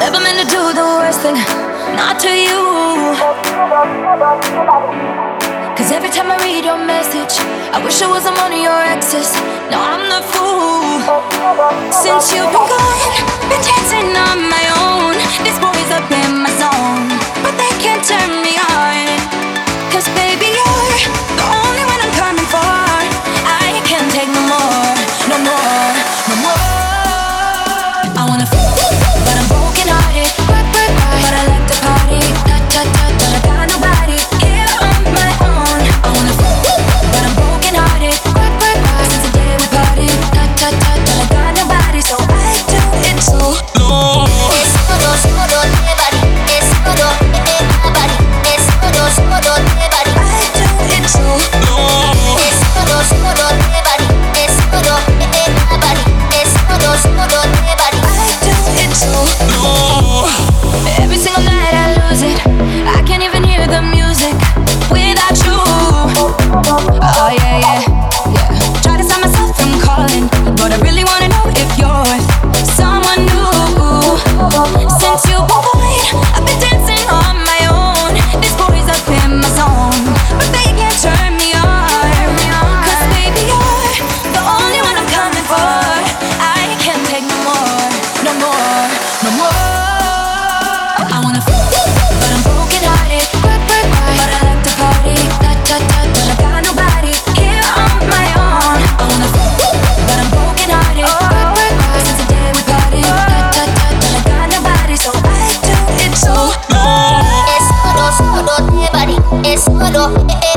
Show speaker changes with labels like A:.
A: Never meant to do the worst thing, not to you. Cause every time I read your message, I wish I wasn't one of your exes. No, I'm the fool. Since you've been gone, been dancing on my own. These boys up in my zone, but they can't turn me on. Cause baby, you're the only one I'm coming for. I can't take no more, no more, no more. I wanna but I'm broken hearted. But I like to party. But I got nobody here on my own. I wanna but I'm broken hearted. Since the day we parted. But I got nobody, so I do it too. No. Es todo de body. Es todo de body. Es todo de body. I do it too. No. Es todo de body. Es todo de body. Es todo de body. I do it too. No. Every single night I lose it. I can't even hear the music without you. Oh yeah, yeah, yeah. Try to stop myself from calling, but I really wanna know if you're with someone new. Since you've been gone, I've been dancing on my own. These boys up in my zone, but they can't turn me on. Cause baby, you're the only one I'm coming for. I can't take no more, no more, no more. I wanna but I'm broken hearted. But I like to party. But I got nobody here on my own. I wanna but I'm broken hearted. Since the day we parted. But I got nobody, so I do it too. Es todo de body. Es todo